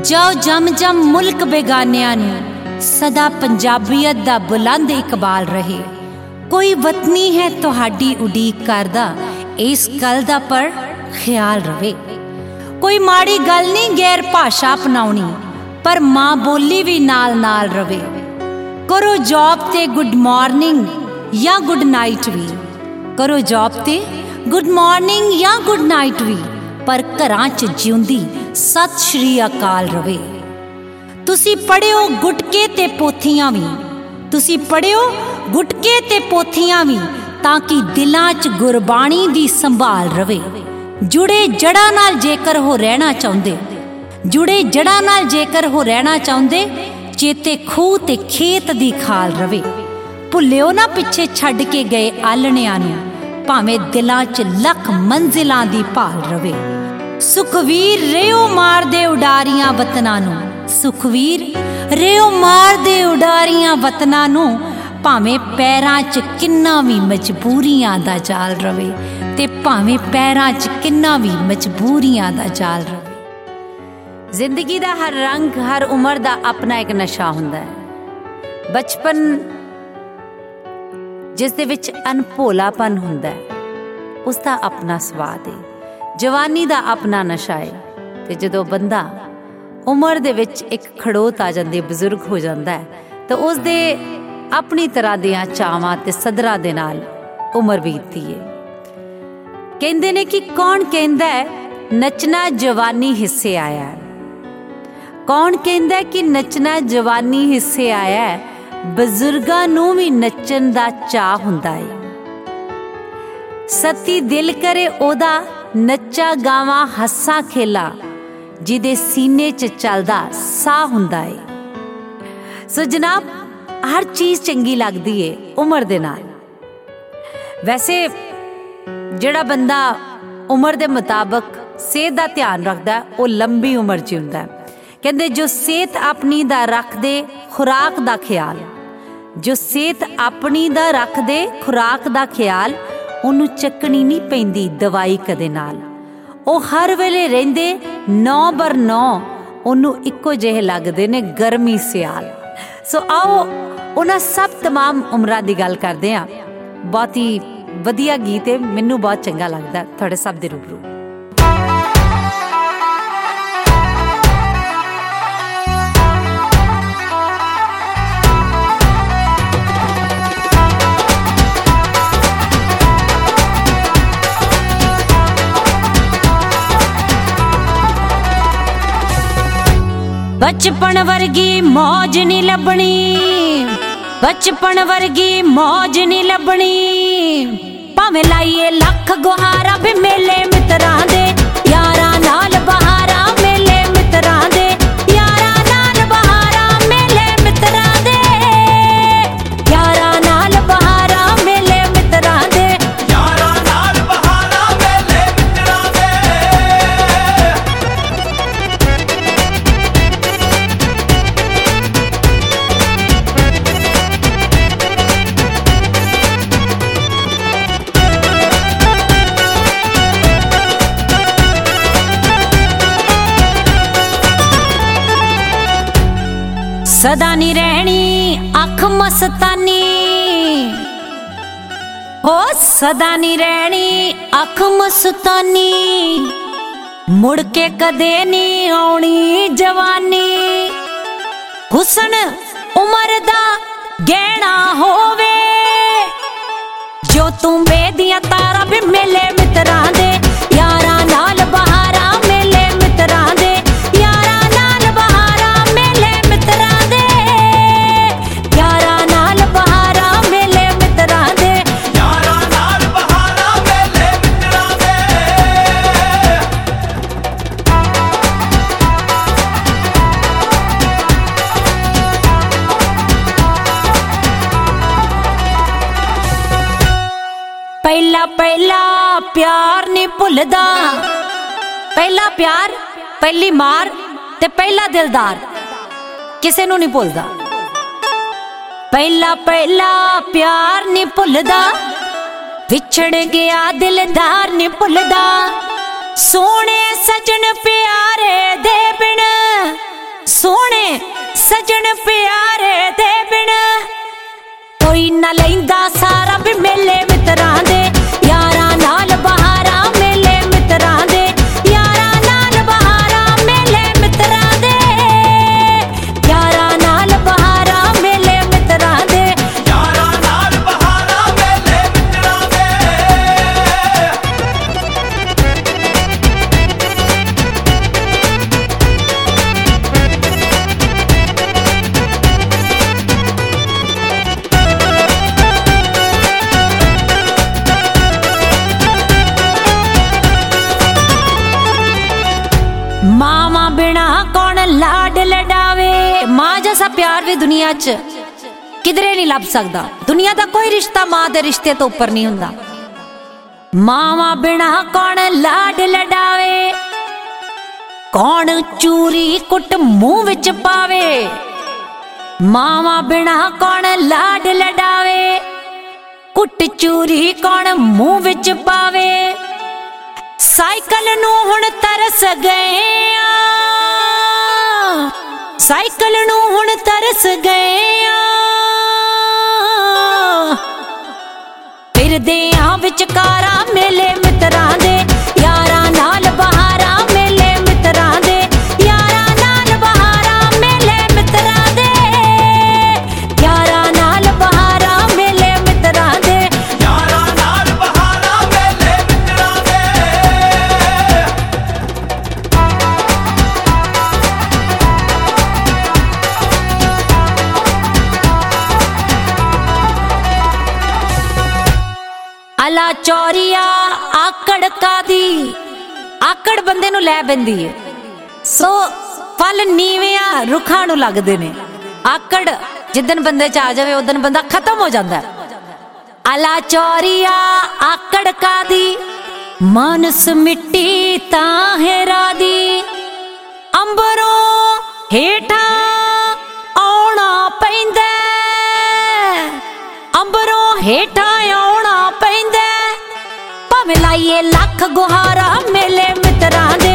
ਜਾਓ ਜਮ ਜਮ ਮੁਲਕ ਬੇਗਾਨਿਆਂ ਨੂੰ ਸਦਾ ਪੰਜਾਬੀਅਤ ਦਾ ਬੁਲੰਦ ਇਕਬਾਲ ਰਹੇ। ਕੋਈ ਵਤਨੀ ਹੈ ਤੁਹਾਡੀ ਉਡੀਕ ਕਰਦਾ, ਇਸ ਗੱਲ ਦਾ ਪਰ ਖਿਆਲ ਰਵੇ। ਕੋਈ ਮਾੜੀ ਗੱਲ ਨਹੀਂ ਗੈਰ ਭਾਸ਼ਾ ਅਪਣਾਉਣੀ, ਪਰ ਮਾਂ ਬੋਲੀ ਵੀ ਨਾਲ ਨਾਲ ਰਵੇ। ਕਰੋ ਜੌਬ ਤੇ ਗੁੱਡ ਮਾਰਨਿੰਗ ਜਾਂ ਗੁੱਡ ਨਾਈਟ ਵੀ, ਕਰੋ ਜੌਬ ਤੇ ਗੁੱਡ ਮਾਰਨਿੰਗ ਜਾਂ ਗੁੱਡ ਨਾਈਟ ਵੀ, ਪਰ ਘਰਾਂ 'ਚ ਜਿਉਂਦੀ ਸਤਿ ਸ਼੍ਰੀ ਅਕਾਲ ਰਵੇ। ਤੁਸੀਂ ਪੜ੍ਹਿਓ ਗੁਟਕੇ ਤੇ ਪੋਥੀਆਂ ਵੀ, ਤੁਸੀਂ ਪੜ੍ਹਿਓ ਗੁਟਕੇ ਤੇ ਪੋਥੀਆਂ ਵੀ, ਤਾਂ ਕਿ ਦਿਲਾਂ 'ਚ ਗੁਰਬਾਣੀ ਦੀ ਸੰਭਾਲ ਰਵੇ। ਜੁੜੇ ਜੜ੍ਹਾਂ ਨਾਲ ਜੇਕਰ ਉਹ ਰਹਿਣਾ ਚਾਹੁੰਦੇ, ਜੁੜੇ ਜੜ੍ਹਾਂ ਨਾਲ ਜੇਕਰ ਉਹ ਰਹਿਣਾ ਚਾਹੁੰਦੇ, ਚੇਤੇ ਖੂਹ ਤੇ ਖੇਤ ਦੀ ਖਾਲ ਰਵੇ। ਭੁੱਲਿਓ ਨਾ ਪਿੱਛੇ ਛੱਡ ਕੇ ਗਏ ਆਲਣਿਆਂ ਨੂੰ, ਭਾਵੇਂ ਦਿਲਾਂ 'ਚ ਲੱਖ ਮੰਜ਼ਿਲਾਂ ਦੀ ਭਾਲ ਰਵੇ। ਸੁਖਵੀਰ ਰਿਓ ਮਾਰਦੇ ਉਡਾਰੀਆਂ ਵਤਨਾਂ ਨੂੰ, ਸੁਖਵੀਰ ਰਿਓ ਮਾਰਦੇ ਉਡਾਰੀਆਂ ਵਤਨਾਂ ਨੂੰ, ਭਾਵੇਂ ਪੈਰਾਂ 'ਚ ਕਿੰਨਾ ਵੀ ਮਜਬੂਰੀਆਂ ਦਾ ਜਾਲ ਰਵੇ, ਤੇ ਭਾਵੇਂ ਪੈਰਾਂ 'ਚ ਕਿੰਨਾ ਵੀ ਮਜਬੂਰੀਆਂ ਦਾ ਜਾਲ ਰਵੇ। ਜ਼ਿੰਦਗੀ ਦਾ ਹਰ ਰੰਗ, ਹਰ ਉਮਰ ਦਾ ਆਪਣਾ ਇੱਕ ਨਸ਼ਾ ਹੁੰਦਾ ਹੈ। ਬਚਪਨ ਜਿਸ ਦੇ ਵਿੱਚ ਅਨਭੋਲਾਪਨ ਹੁੰਦਾ ਹੈ, ਉਸ ਦਾ ਆਪਣਾ ਸਵਾਦ ਹੈ। ਜਵਾਨੀ ਦਾ ਆਪਣਾ ਨਸ਼ਾ ਹੈ। ਤੇ ਜਦੋਂ ਬੰਦਾ ਉਮਰ ਦੇ ਵਿੱਚ ਇੱਕ ਖੜੋਤ ਆ ਜਾਂਦੀ, ਬਜ਼ੁਰਗ ਹੋ ਜਾਂਦਾ ਹੈ, ਤਾਂ ਉਸ ਦੇ ਆਪਣੀ ਤਰ੍ਹਾਂ ਦੀਆਂ ਚਾਵਾਂ ਤੇ ਸਦਰਾਂ ਦੇ ਨਾਲ ਉਮਰ ਬੀਤਦੀ ਹੈ। ਕਹਿੰਦੇ ਨੇ ਕਿ ਕੌਣ ਕਹਿੰਦਾ ਹੈ ਨੱਚਣਾ ਜਵਾਨੀ ਹਿੱਸੇ ਆਇਆ ਹੈ, ਕੌਣ ਕਹਿੰਦਾ ਕਿ ਨੱਚਣਾ ਜਵਾਨੀ ਹਿੱਸੇ ਆਇਆ ਹੈ। ਬਜ਼ੁਰਗਾਂ ਨੂੰ ਵੀ ਨੱਚਣ ਦਾ ਚਾਅ ਹੁੰਦਾ ਹੈ। ਸੱਤੀ ਦਿਲ ਕਰੇ ਉਹਦਾ ਨੱਚਾ ਗਾਵਾਂ ਹੱਸਾਂ ਖੇਲਾ, ਜਿਹਦੇ ਸੀਨੇ 'ਚ ਚੱਲਦਾ ਸਾਹ ਹੁੰਦਾ ਏ। ਸੋ ਜਨਾਬ, ਹਰ ਚੀਜ਼ ਚੰਗੀ ਲੱਗਦੀ ਏ ਉਮਰ ਦੇ ਨਾਲ। ਵੈਸੇ ਜਿਹੜਾ ਬੰਦਾ ਉਮਰ ਦੇ ਮੁਤਾਬਕ ਸਿਹਤ ਦਾ ਧਿਆਨ ਰੱਖਦਾ, ਉਹ ਲੰਬੀ ਉਮਰ ਜਿਉਂਦਾ। ਕਹਿੰਦੇ ਜੋ ਸਿਹਤ ਆਪਣੀ ਦਾ ਰੱਖਦੇ ਖੁਰਾਕ ਦਾ ਖਿਆਲ, ਜੋ ਸਿਹਤ ਆਪਣੀ ਦਾ ਰੱਖਦੇ ਖੁਰਾਕ ਦਾ ਖਿਆਲ, ਉਹਨੂੰ ਚੱਕਣੀ ਨਹੀਂ ਪੈਂਦੀ ਦਵਾਈ ਕਦੇ ਨਾਲ। ਉਹ ਹਰ ਵੇਲੇ ਰਹਿੰਦੇ 9 ਬਰ 9, ਉਹਨੂੰ ਇੱਕੋ ਜਿਹੇ ਲੱਗਦੇ ਨੇ ਗਰਮੀ ਸਿਆਲ। ਸੋ ਆਓ ਉਹਨਾਂ ਸਭ ਤਮਾਮ ਉਮਰਾਂ ਦੀ ਗੱਲ ਕਰਦੇ ਹਾਂ। ਬਹੁਤ ਹੀ ਵਧੀਆ ਗੀਤ ਹੈ, ਮੈਨੂੰ ਬਹੁਤ ਚੰਗਾ ਲੱਗਦਾ ਤੁਹਾਡੇ ਸਭ ਦੇ ਰੂਬਰੂ। बचपन वर्गी मौज नी लभनी, बचपन वर्गी मौज नी लभनी, भावें लाइए लख गुहारा भी मेले मित्रां दे, यारां नाल बहारा मेले मित्रां दे, यारां नाल बहारा मेले मित्रां दे, यारां नाल बहारा मेले मित्रां दे, यारां नाल बहारा मेले मित्रां दे। सदा नी रहनी अख मस्तानी, ओ सदा नी रहनी अख मस्तानी, मुड़ के कदे नी आउणी जवानी। हुसन उमर दा गहना होवे, जो तू बेदियां तारा भी मेले मित्रां दे, यारां नाल बहारा मेले मित्रां दे, यारां नाल बहारा मेले मित्रां दे, यारां नाल बहारा मेले मित्रां दे, यारां नाल बहारा मेले मित्रां दे। पहला पहला प्यार नहीं भुलदा, पहला प्यार पहली मार ते पहला दिलदार किसे नूं नहीं भुलदा। पहला पहला प्यार नहीं भुलदा, विछड़ गया दिलदार नहीं भुलदा। सोने सजन प्यारे दे बिन सोने सजन प्यारे दे बिन कोई न लैंदा सारा भी मेले मित्रां दे यारां नाल बहारां मेले मित्रां दे यारां नाल बहारां मेले मित्रां दे यारां नाल बहारां मेले मित्रां दे यारां नाल बहारां मेले मित्रां दे। मावा बिना कौन लाड लडावे मां जैसा प्यार भी दुनिया च किधरे नहीं लभ सकदा। दुनिया का कोई रिश्ता मां दे रिश्ते तो ऊपर नहीं हुंदा। मावा बिना कौन लाड लडावे कौन चूरी कुट मुंह विच पावे मावा बिना कौन लाड लडावे कुट चूरी कौन मुंह विच पावे साइकिल नू हुण तरस गए साइकिल नू हुण तरस गए फिरदे आ विचकारा मेले मित्रां दे यारां नाल बहारां मेले मित्रां दे यारां नाल बहारां मेले मित्रां दे यारां नाल बहारां मेले मित्रां दे यारां नाल बहारां मेले मित्रां दे। अला चौरिया आकड़ कादी आकड़ बंदे नू लै बैंदी है सो फल नीविया रुखां नू लगदे ने आकड़ जिदन बंदे च आ जावे उदन बंदा खत्म हो जांदा है। अला चौरिया आकड़ कादी मानस मिट्टी ताहेरा दी अंबरों हेठा आउणा पैंदा अंबरों हेठा आउणा पैंदा भावें लाइए लख गुहारा मेले मित्रां दे